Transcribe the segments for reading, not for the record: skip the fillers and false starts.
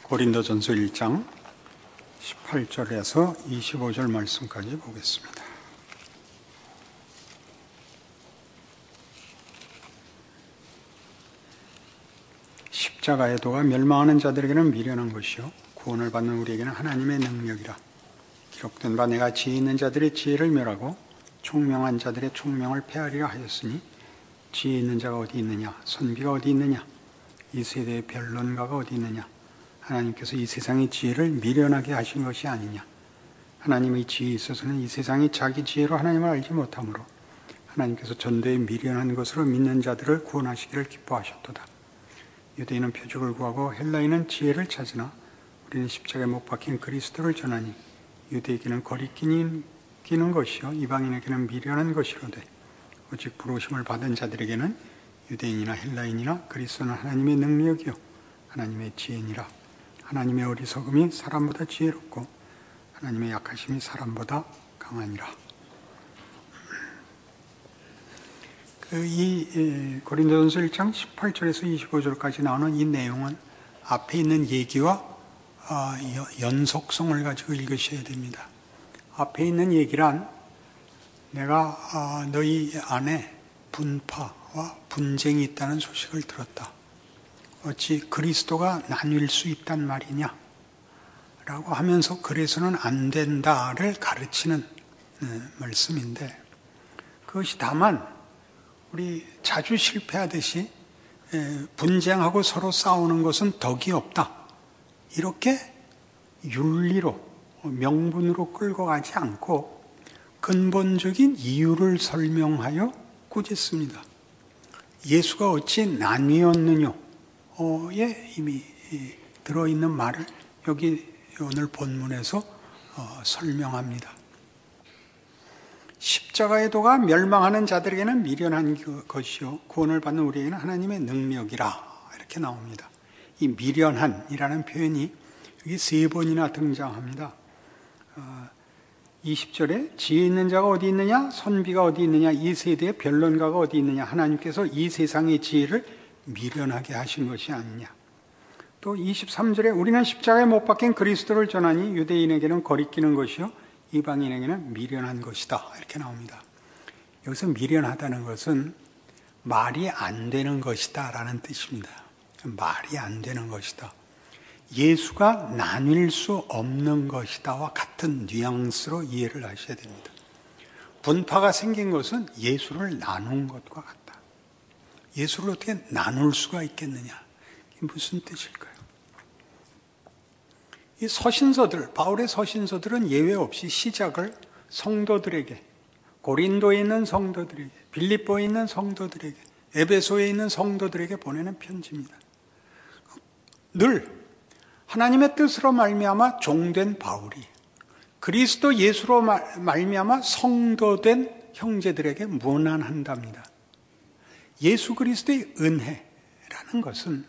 고린도전서 1장 18절에서 25절 말씀까지 보겠습니다. 십자가의 도가 멸망하는 자들에게는 미련한 것이요 구원을 받는 우리에게는 하나님의 능력이라. 기록된 바 내가 지혜 있는 자들의 지혜를 멸하고 총명한 자들의 총명을 폐하리라 하였으니 지혜 있는 자가 어디 있느냐, 선비가 어디 있느냐, 이 세대의 변론가가 어디 있느냐. 하나님께서 이 세상의 지혜를 미련하게 하신 것이 아니냐. 하나님의 지혜에 있어서는 이 세상이 자기 지혜로 하나님을 알지 못하므로 하나님께서 전도에 미련한 것으로 믿는 자들을 구원하시기를 기뻐하셨도다. 유대인은 표적을 구하고 헬라인은 지혜를 찾으나 우리는 십자가에 못 박힌 그리스도를 전하니 유대에게는 거리끼는 것이요 이방인에게는 미련한 것이로되 오직 부르심을 받은 자들에게는 유대인이나 헬라인이나 그리스도는 하나님의 능력이요 하나님의 지혜니라. 하나님의 어리석음이 사람보다 지혜롭고 하나님의 약하심이 사람보다 강하니라. 이 고린도전서 1장 18절에서 25절까지 나오는 이 내용은 앞에 있는 얘기와 연속성을 가지고 읽으셔야 됩니다. 앞에 있는 얘기란 내가 너희 안에 분파와 분쟁이 있다는 소식을 들었다. 어찌 그리스도가 나뉠 수 있단 말이냐 라고 하면서 그래서는 안 된다를 가르치는 말씀인데, 그것이 다만 우리 자주 실패하듯이 분쟁하고 서로 싸우는 것은 덕이 없다, 이렇게 윤리로 명분으로 끌고 가지 않고 근본적인 이유를 설명하여 꾸짖습니다. 예수가 어찌 나뉘었느냐 에 이미 들어있는 말을 여기 오늘 본문에서 설명합니다. 십자가의 도가 멸망하는 자들에게는 미련한 것이요 구원을 받는 우리에게는 하나님의 능력이라, 이렇게 나옵니다. 이 미련한이라는 표현이 여기 3번이나 등장합니다. 20절에 지혜 있는 자가 어디 있느냐, 선비가 어디 있느냐, 이 세대의 변론가가 어디 있느냐. 하나님께서 이 세상의 지혜를 미련하게 하신 것이 아니냐. 또 23절에 우리는 십자가에 못 박힌 그리스도를 전하니 유대인에게는 거리끼는 것이요 이방인에게는 미련한 것이다, 이렇게 나옵니다. 여기서 미련하다는 것은 말이 안 되는 것이다 라는 뜻입니다. 말이 안 되는 것이다, 예수가 나뉠 수 없는 것이다와 같은 뉘앙스로 이해를 하셔야 됩니다. 분파가 생긴 것은 예수를 나눈 것과 같다. 예수를 어떻게 나눌 수가 있겠느냐, 이게 무슨 뜻일까요? 이 서신서들, 바울의 서신서들은 예외 없이 시작을 성도들에게, 고린도에 있는 성도들에게, 빌립보에 있는 성도들에게, 에베소에 있는 성도들에게 보내는 편지입니다. 늘 하나님의 뜻으로 말미암아 종된 바울이 그리스도 예수로 말미암아 성도된 형제들에게 문안한답니다. 예수 그리스도의 은혜라는 것은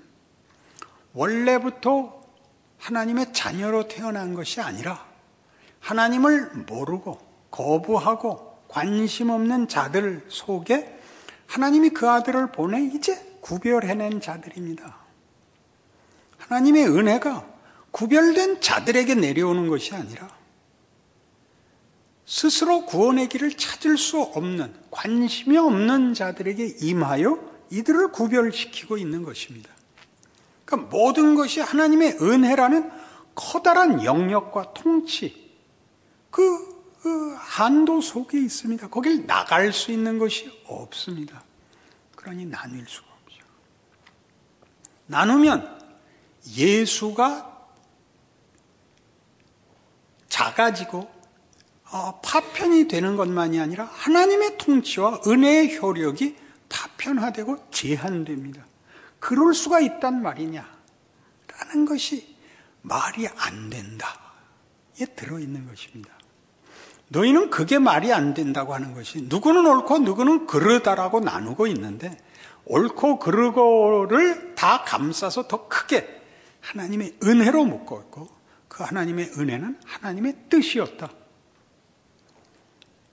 원래부터 하나님의 자녀로 태어난 것이 아니라 하나님을 모르고 거부하고 관심 없는 자들 속에 하나님이 그 아들을 보내 이제 구별해낸 자들입니다. 하나님의 은혜가 구별된 자들에게 내려오는 것이 아니라 스스로 구원의 길을 찾을 수 없는, 관심이 없는 자들에게 임하여 이들을 구별시키고 있는 것입니다. 그러니까 모든 것이 하나님의 은혜라는 커다란 영역과 통치, 그 한도 속에 있습니다. 거길 나갈 수 있는 것이 없습니다. 그러니 나눌 수가 없죠. 나누면 예수가 작아지고 파편이 되는 것만이 아니라 하나님의 통치와 은혜의 효력이 파편화되고 제한됩니다. 그럴 수가 있단 말이냐 라는 것이 말이 안 된다에 들어있는 것입니다. 너희는 그게 말이 안 된다고 하는 것이, 누구는 옳고 누구는 그르다라고 나누고 있는데 옳고 그르고를 다 감싸서 더 크게 하나님의 은혜로 묶고 있고, 그 하나님의 은혜는 하나님의 뜻이었다.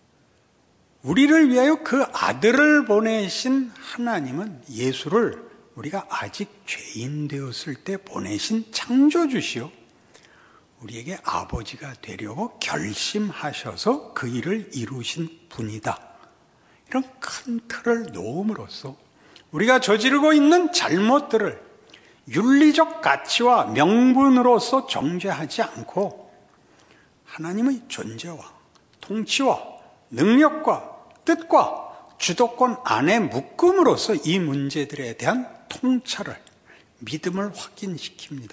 우리를 위하여 그 아들을 보내신 하나님은 예수를 우리가 아직 죄인 되었을 때 보내신 창조주시요 우리에게 아버지가 되려고 결심하셔서 그 일을 이루신 분이다. 이런 큰 틀을 놓음으로써 우리가 저지르고 있는 잘못들을 윤리적 가치와 명분으로서 정죄하지 않고 하나님의 존재와 통치와 능력과 뜻과 주도권 안에 묶음으로써 이 문제들에 대한 통찰을, 믿음을 확인시킵니다.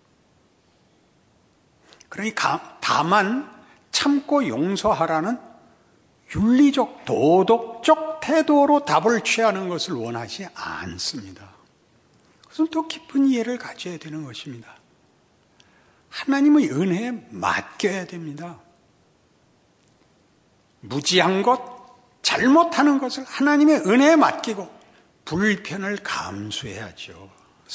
그러니 다만 참고 용서하라는 윤리적, 도덕적 태도로 답을 취하는 것을 원하지 않습니다. 그것은 더 깊은 이해를 가져야 되는 것입니다. 하나님의 은혜에 맡겨야 됩니다. 무지한 것, 잘못하는 것을 하나님의 은혜에 맡기고 불편을 감수해야죠.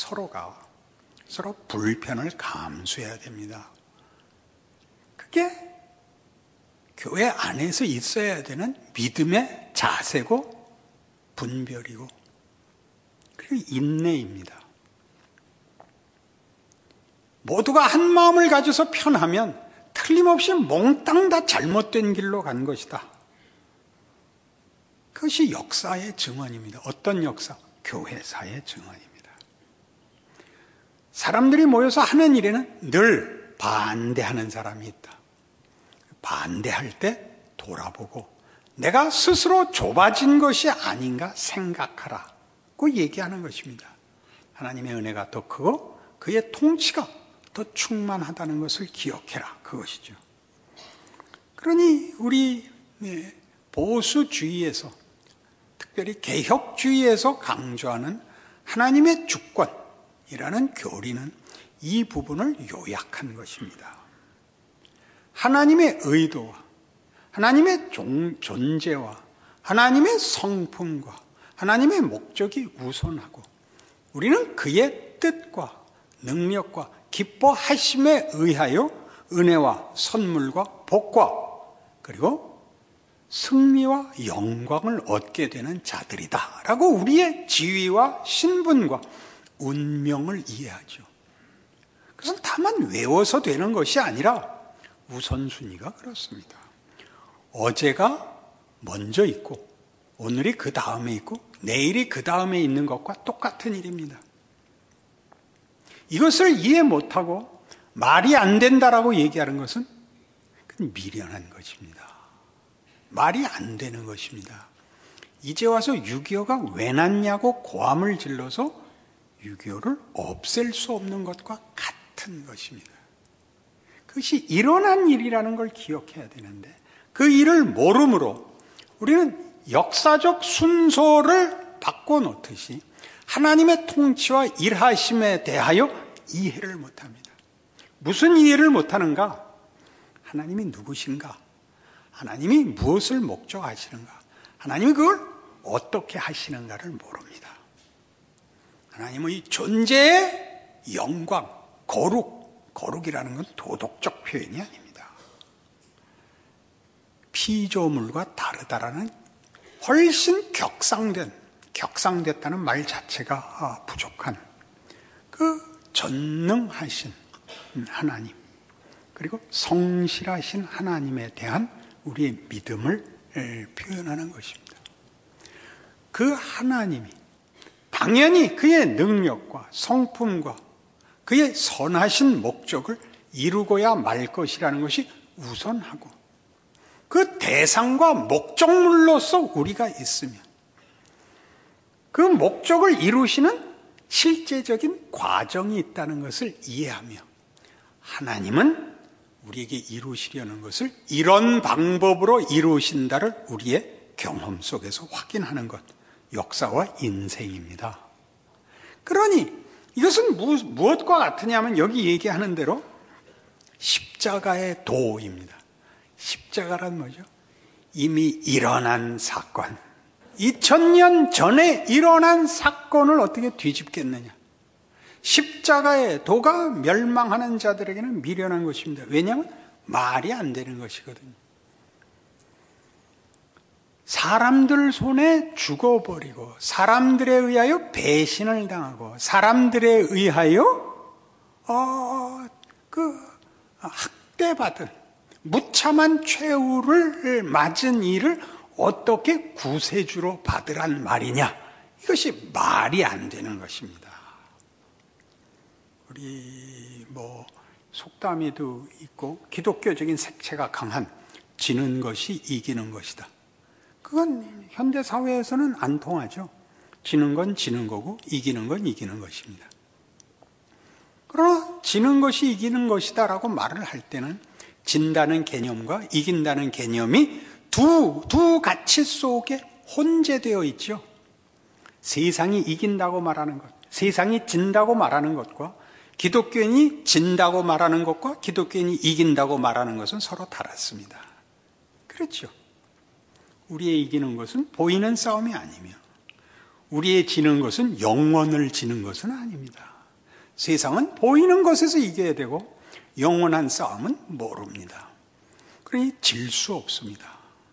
서로 불편을 감수해야 됩니다. 그게 교회 안에서 있어야 되는 믿음의 자세고 분별이고 그리고 인내입니다. 모두가 한 마음을 가져서 편하면 틀림없이 몽땅 다 잘못된 길로 간 것이다. 그것이 역사의 증언입니다. 어떤 역사? 교회사의 증언입니다. 사람들이 모여서 하는 일에는 늘 반대하는 사람이 있다. 반대할 때 돌아보고 내가 스스로 좁아진 것이 아닌가 생각하라고 얘기하는 것입니다. 하나님의 은혜가 더 크고 그의 통치가 더 충만하다는 것을 기억해라. 그것이죠. 그러니 우리 보수주의에서 특별히 개혁주의에서 강조하는 하나님의 주권이라는 교리는 이 부분을 요약한 것입니다. 하나님의 의도와 하나님의 존재와 하나님의 성품과 하나님의 목적이 우선하고 우리는 그의 뜻과 능력과 기뻐하심에 의하여 은혜와 선물과 복과 그리고 승리와 영광을 얻게 되는 자들이다 라고 우리의 지위와 신분과 운명을 이해하죠. 그것은 다만 외워서 되는 것이 아니라 우선순위가 그렇습니다. 어제가 먼저 있고 오늘이 그 다음에 있고 내일이 그 다음에 있는 것과 똑같은 일입니다. 이것을 이해 못하고 말이 안 된다라고 얘기하는 것은 미련한 것입니다. 말이 안 되는 것입니다. 이제 와서 6.25가 왜 났냐고 고함을 질러서 6.25를 없앨 수 없는 것과 같은 것입니다. 그것이 일어난 일이라는 걸 기억해야 되는데 그 일을 모름으로 우리는 역사적 순서를 바꿔놓듯이 하나님의 통치와 일하심에 대하여 이해를 못합니다. 무슨 이해를 못하는가? 하나님이 누구신가? 하나님이 무엇을 목적하시는가? 하나님이 그걸 어떻게 하시는가를 모릅니다. 하나님의 존재의 영광, 거룩이라는 건 도덕적 표현이 아닙니다. 피조물과 다르다라는 훨씬 격상됐다는 말 자체가 부족한 그 전능하신 하나님 그리고 성실하신 하나님에 대한 우리의 믿음을 표현하는 것입니다. 그 하나님이 당연히 그의 능력과 성품과 그의 선하신 목적을 이루고야 말 것이라는 것이 우선하고 그 대상과 목적물로서 우리가 있으면 그 목적을 이루시는 실제적인 과정이 있다는 것을 이해하며 하나님은 우리에게 이루시려는 것을 이런 방법으로 이루신다를 우리의 경험 속에서 확인하는 것, 역사와 인생입니다. 그러니 이것은 무엇과 같으냐면 여기 얘기하는 대로 십자가의 도입니다. 십자가란 뭐죠? 이미 일어난 사건, 2000년 전에 일어난 사건을 어떻게 뒤집겠느냐? 십자가의 도가 멸망하는 자들에게는 미련한 것입니다. 왜냐하면 말이 안 되는 것이거든요. 사람들 손에 죽어버리고 사람들에 의하여 배신을 당하고 사람들에 의하여 학대받은 무참한 최후를 맞은 이를 어떻게 구세주로 받으란 말이냐? 이것이 말이 안 되는 것입니다. 우리 속담에도 있고 기독교적인 색채가 강한 지는 것이 이기는 것이다. 그건 현대 사회에서는 안 통하죠. 지는 건 지는 거고 이기는 건 이기는 것입니다. 그러나 지는 것이 이기는 것이다라고 말을 할 때는 진다는 개념과 이긴다는 개념이 두 가치 속에 혼재되어 있죠. 세상이 이긴다고 말하는 것, 세상이 진다고 말하는 것과 기독교인이 진다고 말하는 것과 기독교인이 이긴다고 말하는 것은 서로 다릅니다. 그렇죠. 우리의 이기는 것은 보이는 싸움이 아니며 우리의 지는 것은 영원을 지는 것은 아닙니다. 세상은 보이는 것에서 이겨야 되고 영원한 싸움은 모릅니다. 그러니 질 수 없습니다.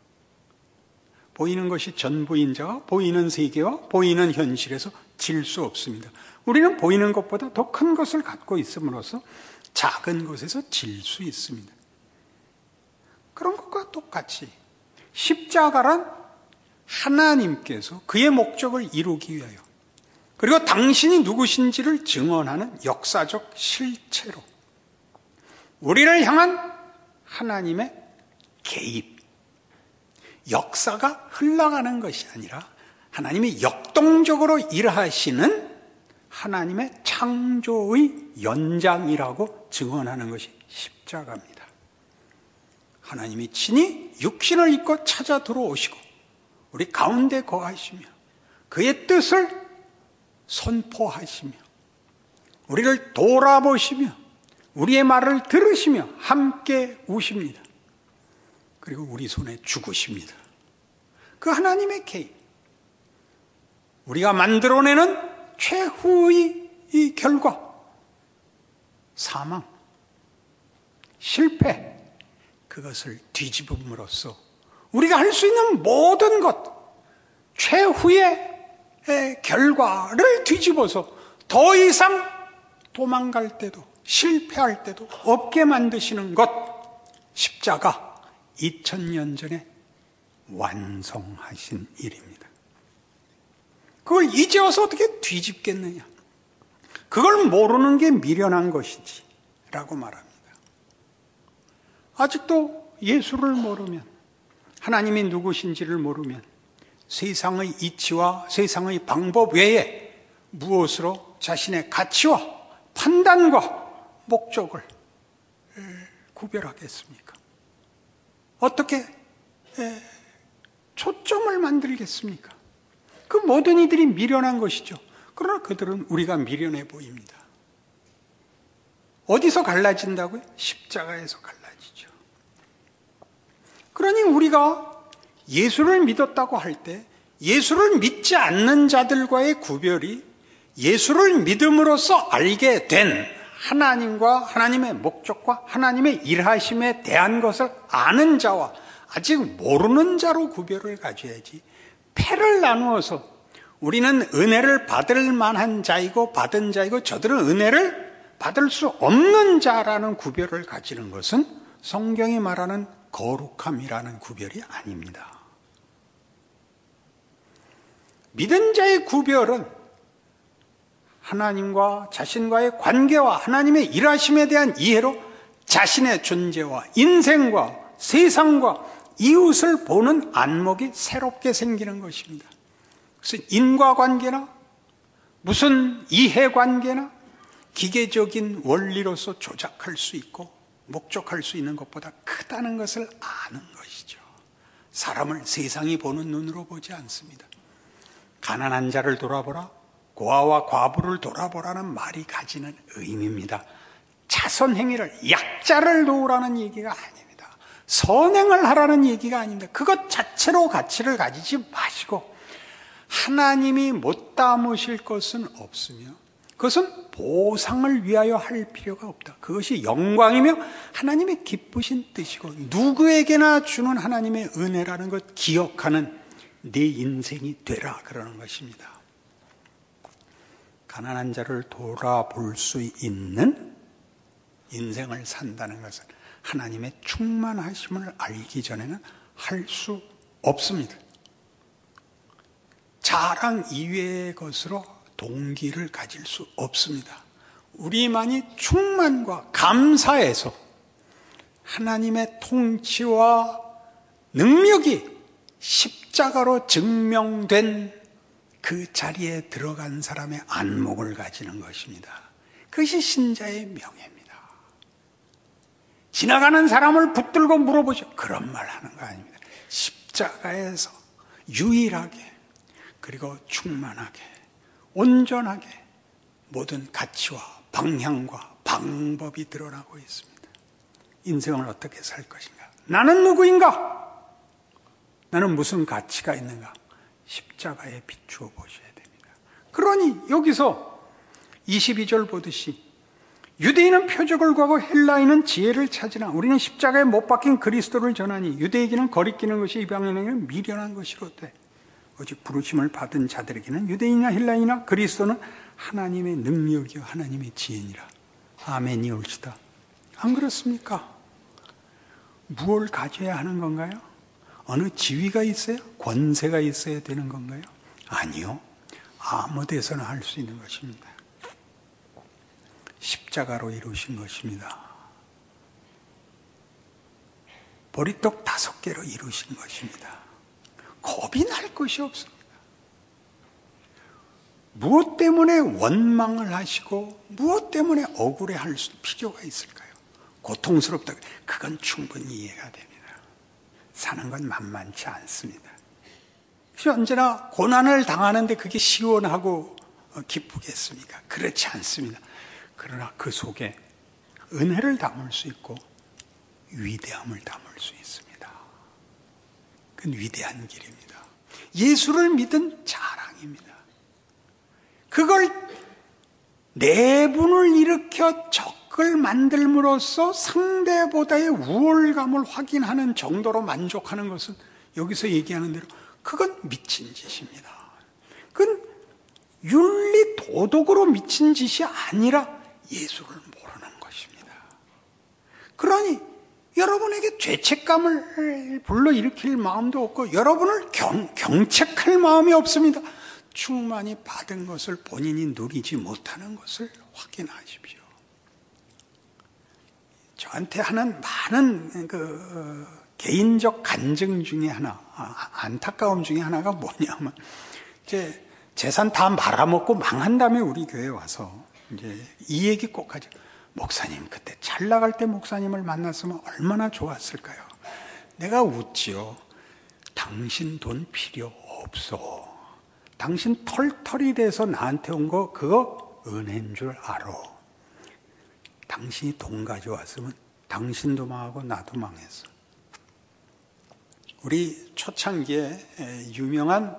보이는 것이 전부인 자와 보이는 세계와 보이는 현실에서 질 수 없습니다. 우리는 보이는 것보다 더 큰 것을 갖고 있음으로써 작은 것에서 질 수 있습니다. 그런 것과 똑같이 십자가란 하나님께서 그의 목적을 이루기 위하여 그리고 당신이 누구신지를 증언하는 역사적 실체로 우리를 향한 하나님의 개입, 역사가 흘러가는 것이 아니라 하나님이 역동적으로 일하시는 하나님의 창조의 연장이라고 증언하는 것이 십자가입니다. 하나님이 친히 육신을 입고 찾아 들어오시고 우리 가운데 거하시며 그의 뜻을 선포하시며 우리를 돌아보시며 우리의 말을 들으시며 함께 우십니다. 그리고 우리 손에 죽으십니다. 그 하나님의 개입, 우리가 만들어내는 최후의 이 결과, 사망, 실패, 그것을 뒤집음으로써 우리가 할 수 있는 모든 것, 최후의 결과를 뒤집어서 더 이상 도망갈 때도 실패할 때도 없게 만드시는 것, 십자가 2000년 전에 완성하신 일입니다. 그걸 이제 와서 어떻게 뒤집겠느냐? 그걸 모르는 게 미련한 것이지 라고 말합니다. 아직도 예수를 모르면, 하나님이 누구신지를 모르면 세상의 이치와 세상의 방법 외에 무엇으로 자신의 가치와 판단과 목적을 구별하겠습니까? 어떻게 초점을 만들겠습니까? 그 모든 이들이 미련한 것이죠. 그러나 그들은 우리가 미련해 보입니다. 어디서 갈라진다고요? 십자가에서 갈라지죠. 그러니 우리가 예수를 믿었다고 할 때 예수를 믿지 않는 자들과의 구별이 예수를 믿음으로써 알게 된 하나님과 하나님의 목적과 하나님의 일하심에 대한 것을 아는 자와 아직 모르는 자로 구별을 가져야지, 패를 나누어서 우리는 은혜를 받을 만한 자이고 받은 자이고 저들은 은혜를 받을 수 없는 자라는 구별을 가지는 것은 성경이 말하는 거룩함이라는 구별이 아닙니다. 믿은 자의 구별은 하나님과 자신과의 관계와 하나님의 일하심에 대한 이해로 자신의 존재와 인생과 세상과 이웃을 보는 안목이 새롭게 생기는 것입니다. 그래서 인과관계나 무슨 이해관계나 기계적인 원리로서 조작할 수 있고 목적할 수 있는 것보다 크다는 것을 아는 것이죠. 사람을 세상이 보는 눈으로 보지 않습니다. 가난한 자를 돌아보라, 고아와 과부를 돌아보라는 말이 가지는 의미입니다. 자선행위를, 약자를 도우라는 얘기가 아닙니다. 선행을 하라는 얘기가 아닙니다. 그것 자체로 가치를 가지지 마시고 하나님이 못 담으실 것은 없으며 그것은 보상을 위하여 할 필요가 없다. 그것이 영광이며 하나님의 기쁘신 뜻이고 누구에게나 주는 하나님의 은혜라는 것 기억하는 네 인생이 되라 그러는 것입니다. 가난한 자를 돌아볼 수 있는 인생을 산다는 것은 하나님의 충만하심을 알기 전에는 할 수 없습니다. 자랑 이외의 것으로 동기를 가질 수 없습니다. 우리만이 충만과 감사에서 하나님의 통치와 능력이 십자가로 증명된 그 자리에 들어간 사람의 안목을 가지는 것입니다. 그것이 신자의 명예입니다. 지나가는 사람을 붙들고 물어보죠. 그런 말 하는 거 아닙니다. 십자가에서 유일하게 그리고 충만하게 온전하게 모든 가치와 방향과 방법이 드러나고 있습니다. 인생을 어떻게 살 것인가? 나는 누구인가? 나는 무슨 가치가 있는가? 십자가에 비추어 보셔야 됩니다. 그러니 여기서 22절 보듯이 유대인은 표적을 구하고 헬라인은 지혜를 찾으나 우리는 십자가에 못 박힌 그리스도를 전하니 유대에게는 거리끼는 것이 이방인에게는 미련한 것이로되 오직 부르심을 받은 자들에게는 유대인이나 헬라인이나 그리스도는 하나님의 능력이요 하나님의 지혜니라. 아멘이 옳시다. 안 그렇습니까? 무엇을 가져야 하는 건가요? 어느 지위가 있어요? 권세가 있어야 되는 건가요? 아니요. 아무 데서나 할 수 있는 것입니다. 십자가로 이루신 것입니다. 보리떡 5개로 이루신 것입니다. 겁이 날 것이 없습니다. 무엇 때문에 원망을 하시고 무엇 때문에 억울해할 필요가 있을까요? 고통스럽다. 그건 충분히 이해가 됩니다. 사는 건 만만치 않습니다. 그래서 언제나 고난을 당하는데 그게 시원하고 기쁘겠습니까? 그렇지 않습니다. 그러나 그 속에 은혜를 담을 수 있고 위대함을 담을 수 있습니다. 그건 위대한 길입니다. 예수를 믿은 자랑입니다. 그걸 내분을 일으켜 적을 만들므로써 상대보다의 우월감을 확인하는 정도로 만족하는 것은 여기서 얘기하는 대로 그건 미친 짓입니다. 그건 윤리 도덕으로 미친 짓이 아니라 예수를 모르는 것입니다. 그러니 여러분에게 죄책감을 불러일으킬 마음도 없고 여러분을 경책할 마음이 없습니다. 충만히 받은 것을 본인이 누리지 못하는 것을 확인하십시오. 저한테 하는 많은 개인적 간증 중에 하나, 안타까움 중에 하나가 뭐냐면 이제 재산 다 말아먹고 망한 다음에 우리 교회에 와서 이제 이 얘기 꼭 하죠. 목사님, 그때 잘 나갈 때 목사님을 만났으면 얼마나 좋았을까요? 내가 웃지요. 당신 돈 필요 없어. 당신 털털이 돼서 나한테 온 거 그거 은혜인 줄 알아. 당신이 돈 가져왔으면 당신도 망하고 나도 망했어. 우리 초창기에 유명한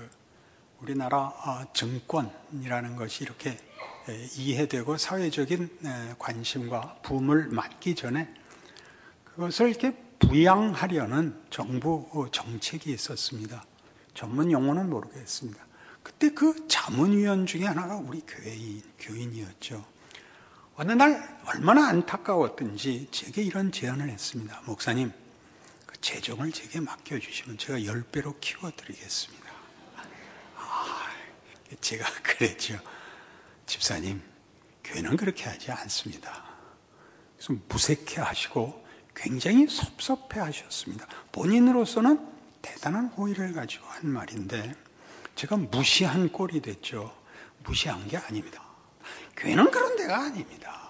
우리나라 증권이라는 것이 이렇게 이해되고 사회적인 관심과 붐을 맞기 전에 그것을 이렇게 부양하려는 정부 정책이 있었습니다. 전문 용어는 모르겠습니다. 그때 그 자문위원 중에 하나가 우리 교인이었죠. 어느 날 얼마나 안타까웠던지 제게 이런 제안을 했습니다. 목사님, 그 재정을 제게 맡겨주시면 제가 10배로 키워드리겠습니다. 제가 그랬죠. 집사님, 교회는 그렇게 하지 않습니다. 그래서 무색해 하시고 굉장히 섭섭해 하셨습니다. 본인으로서는 대단한 호의를 가지고 한 말인데 제가 무시한 꼴이 됐죠. 무시한 게 아닙니다. 교회는 그런 데가 아닙니다.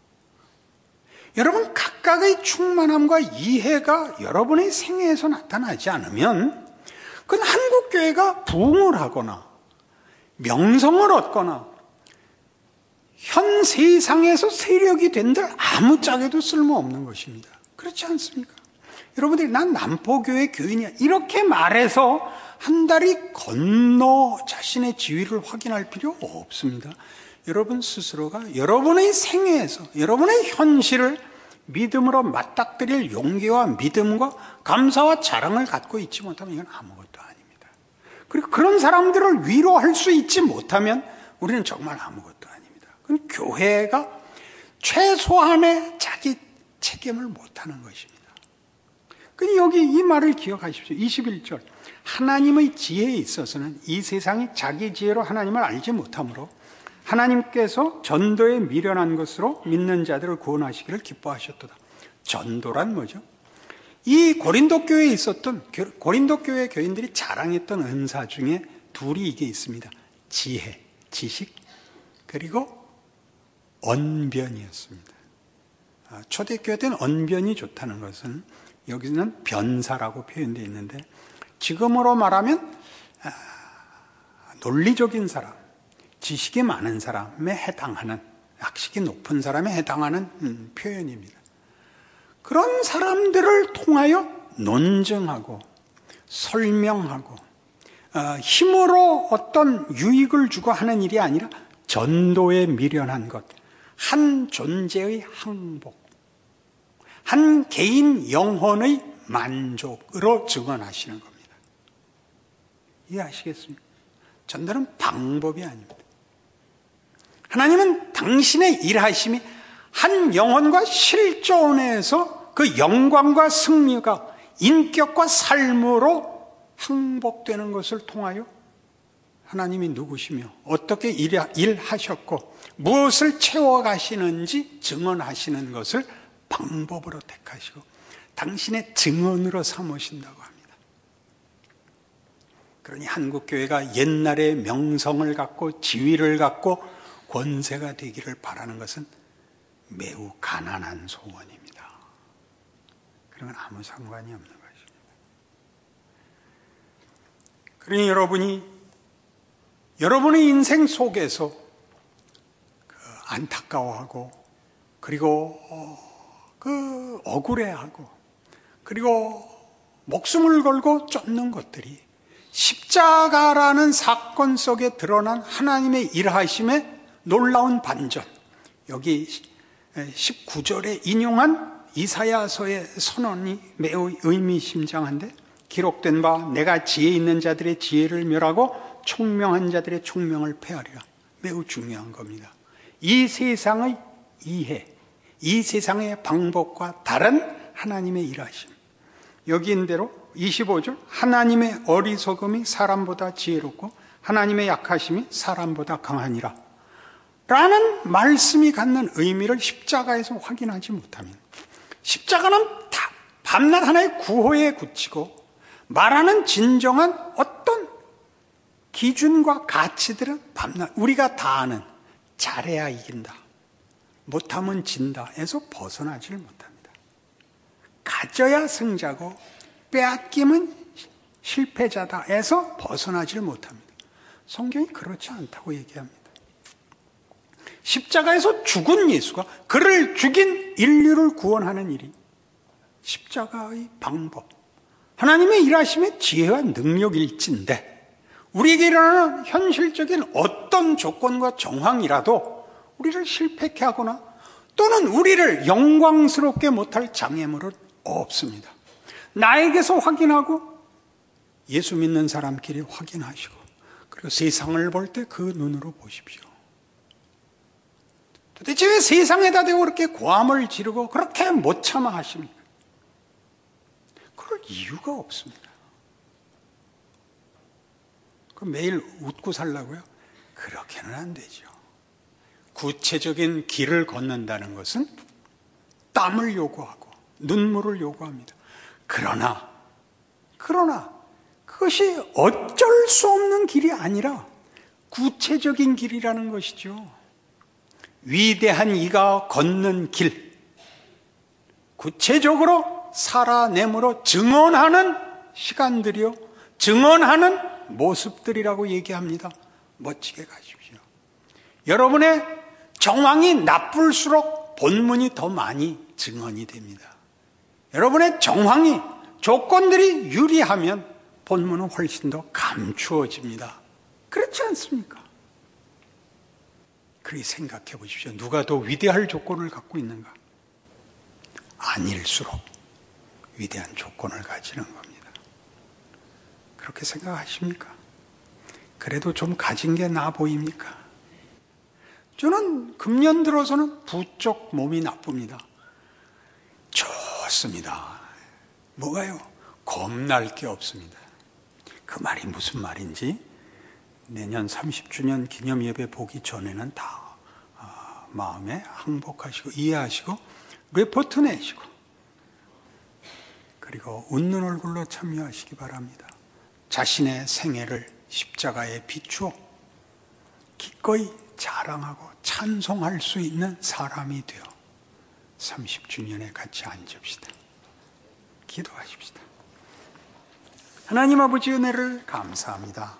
여러분 각각의 충만함과 이해가 여러분의 생애에서 나타나지 않으면 그건 한국교회가 부흥을 하거나 명성을 얻거나 현 세상에서 세력이 된들 아무짝에도 쓸모없는 것입니다. 그렇지 않습니까? 여러분들이 난 남포교회 교인이야 이렇게 말해서 한 다리 건너 자신의 지위를 확인할 필요 없습니다. 여러분 스스로가 여러분의 생애에서 여러분의 현실을 믿음으로 맞닥뜨릴 용기와 믿음과 감사와 자랑을 갖고 있지 못하면 이건 아무것도 아닙니다. 그리고 그런 사람들을 위로할 수 있지 못하면 우리는 정말 아무것도 아닙니다. 그건 교회가 최소한의 자기 책임을 못하는 것입니다. 그러니 여기 이 말을 기억하십시오. 21절. 하나님의 지혜에 있어서는 이 세상이 자기 지혜로 하나님을 알지 못하므로 하나님께서 전도에 미련한 것으로 믿는 자들을 구원하시기를 기뻐하셨도다. 전도란 뭐죠? 이 고린도 교회에 있었던, 고린도 교회 교인들이 자랑했던 은사 중에 둘이 이게 있습니다. 지혜, 지식, 그리고 언변이었습니다. 초대교회 때는 언변이 좋다는 것은 여기는 변사라고 표현되어 있는데, 지금으로 말하면 논리적인 사람, 지식이 많은 사람에 해당하는, 학식이 높은 사람에 해당하는 표현입니다. 그런 사람들을 통하여 논증하고 설명하고 힘으로 어떤 유익을 주고 하는 일이 아니라 전도에 미련한 것, 한 존재의 항복, 한 개인 영혼의 만족으로 증언하시는 겁니다. 이해하시겠습니까? 전도는 방법이 아닙니다. 하나님은 당신의 일하심이 한 영혼과 실존에서 그 영광과 승리가 인격과 삶으로 항복되는 것을 통하여 하나님이 누구시며 어떻게 일하셨고 무엇을 채워가시는지 증언하시는 것을 방법으로 택하시고 당신의 증언으로 삼으신다고 합니다. 그러니 한국교회가 옛날의 명성을 갖고 지위를 갖고 권세가 되기를 바라는 것은 매우 가난한 소원입니다. 그런 건 아무 상관이 없는 것입니다. 그러니 여러분의 인생 속에서 안타까워하고 그리고 억울해하고 그리고 목숨을 걸고 쫓는 것들이 십자가라는 사건 속에 드러난 하나님의 일하심의 놀라운 반전, 여기 19절에 인용한 이사야서의 선언이 매우 의미심장한데, 기록된 바 내가 지혜 있는 자들의 지혜를 멸하고 총명한 자들의 총명을 폐하리라. 매우 중요한 겁니다. 이 세상의 이해, 이 세상의 방법과 다른 하나님의 일하심. 여기인 대로 25절, 하나님의 어리석음이 사람보다 지혜롭고 하나님의 약하심이 사람보다 강하니라 라는 말씀이 갖는 의미를 십자가에서 확인하지 못하면, 십자가는 다 밤낮 하나의 구호에 굳히고 말하는 진정한 어떤 기준과 가치들은 밤낮 우리가 다 아는 잘해야 이긴다, 못하면 진다에서 벗어나지를 못합니다. 가져야 승자고 빼앗기면 실패자다에서 벗어나지를 못합니다. 성경이 그렇지 않다고 얘기합니다. 십자가에서 죽은 예수가 그를 죽인 인류를 구원하는 일이 십자가의 방법, 하나님의 일하심의 지혜와 능력일진데, 우리에게 일어나는 현실적인 어떤 조건과 정황이라도 우리를 실패케 하거나 또는 우리를 영광스럽게 못할 장애물은 없습니다. 나에게서 확인하고 예수 믿는 사람끼리 확인하시고, 그리고 세상을 볼 때 그 눈으로 보십시오. 도대체 왜 세상에다 대고 그렇게 고함을 지르고 그렇게 못 참아 하십니까? 그럴 이유가 없습니다. 그 매일 웃고 살라고요? 그렇게는 안 되죠. 구체적인 길을 걷는다는 것은 땀을 요구하고 눈물을 요구합니다. 그러나 그것이 어쩔 수 없는 길이 아니라 구체적인 길이라는 것이죠. 위대한 이가 걷는 길, 구체적으로 살아내므로 증언하는 시간들이요, 증언하는 모습들이라고 얘기합니다. 멋지게 가십시오. 여러분의 정황이 나쁠수록 본문이 더 많이 증언이 됩니다. 여러분의 정황이, 조건들이 유리하면 본문은 훨씬 더 감추어집니다. 그렇지 않습니까? 그리 생각해 보십시오. 누가 더 위대할 조건을 갖고 있는가? 아닐수록 위대한 조건을 가지는 겁니다. 그렇게 생각하십니까? 그래도 좀 가진 게 나아 보입니까? 저는 금년 들어서는 부쩍 몸이 나쁩니다. 좋습니다. 뭐가요? 겁날 게 없습니다. 그 말이 무슨 말인지 내년 30주년 기념예배 보기 전에는 다 마음에 항복하시고 이해하시고 레포트 내시고 그리고 웃는 얼굴로 참여하시기 바랍니다. 자신의 생애를 십자가에 비추어 기꺼이 자랑하고 찬송할 수 있는 사람이 되어 30주년에 같이 앉읍시다. 기도하십시다. 하나님 아버지 은혜를 감사합니다.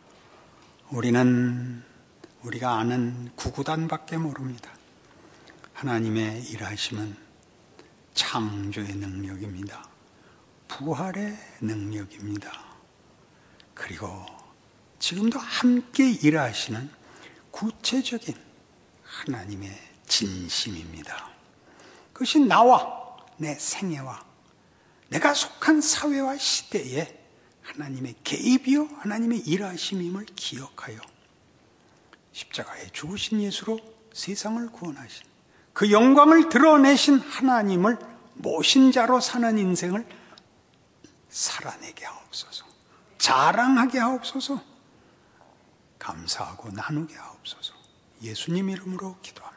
우리는 우리가 아는 구구단밖에 모릅니다. 하나님의 일하심은 창조의 능력입니다. 부활의 능력입니다. 그리고 지금도 함께 일하시는 구체적인 하나님의 진심입니다. 그것이 나와 내 생애와 내가 속한 사회와 시대에 하나님의 개입이요 하나님의 일하심임을 기억하여 십자가에 죽으신 예수로 세상을 구원하신 그 영광을 드러내신 하나님을 모신 자로 사는 인생을 살아내게 하옵소서. 자랑하게 하옵소서. 감사하고 나누게 하옵소서. 예수님 이름으로 기도합니다.